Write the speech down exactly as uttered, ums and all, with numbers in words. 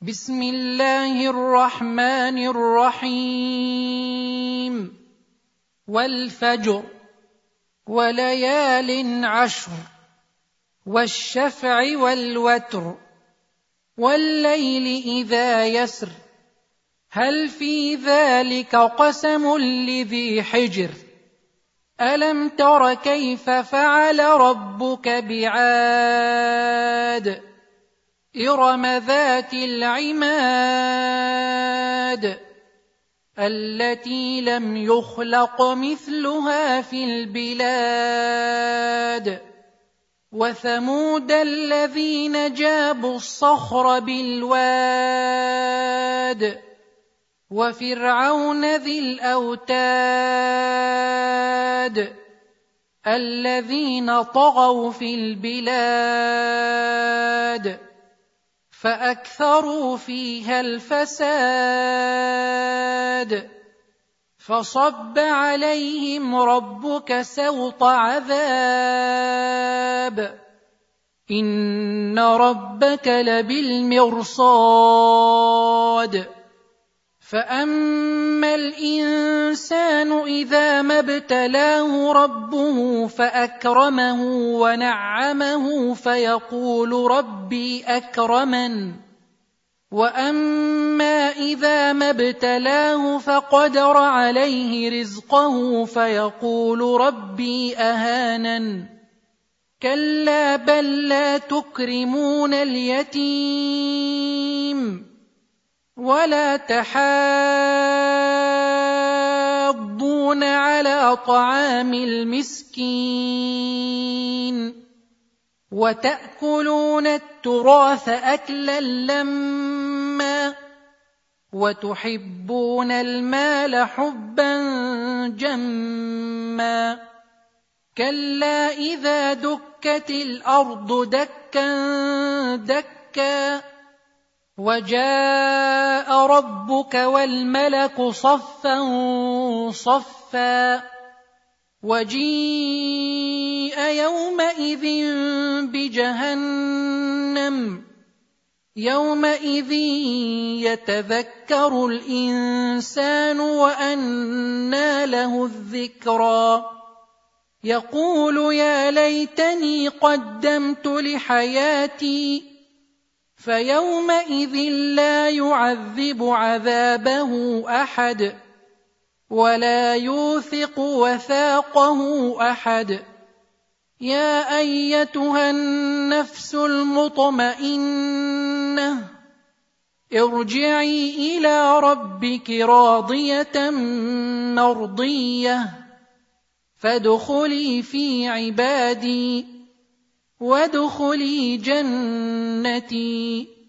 بسم الله الرحمن الرحيم والفجر وليال عشر والشفع والوتر والليل إذا يسر هل في ذلك قسم لذي حجر ألم تر كيف فعل ربك بعاد إرم ذات العماد التي لم يخلق مثلها في البلاد وثمود الذين جابوا الصخر بالواد وفرعون ذي الأوتاد الذين طغوا في البلاد فأكثروا فيها الفساد فصب عليهم ربك سوط عذاب إن ربك لبالمرصاد فأما الإنسان إذا ما ابتلاه ربه فأكرمه ونعمه فيقول ربي أكرمن وأما إذا ما ابتلاه فقدر عليه رزقه فيقول ربي أهانن كلا بل لا تكرمون اليتيم ولا تحاضون على طعام المسكين وتأكلون التراث أكلا لما وتحبون المال حبا جما كلا إذا دكت الأرض دكا دكا وجاء ربك والملك صفا صفا وجيء يومئذ بجهنم يومئذ يتذكر الإنسان وأنى له الذكرى يقول يا ليتني قدمت لحياتي فيومئذ لا يعذب عذابه أحد ولا يوثق وثاقه أحد يا أيتها النفس المطمئنة ارجعي إلى ربك راضية مرضية فادخلي في عبادي وادخلي جنتي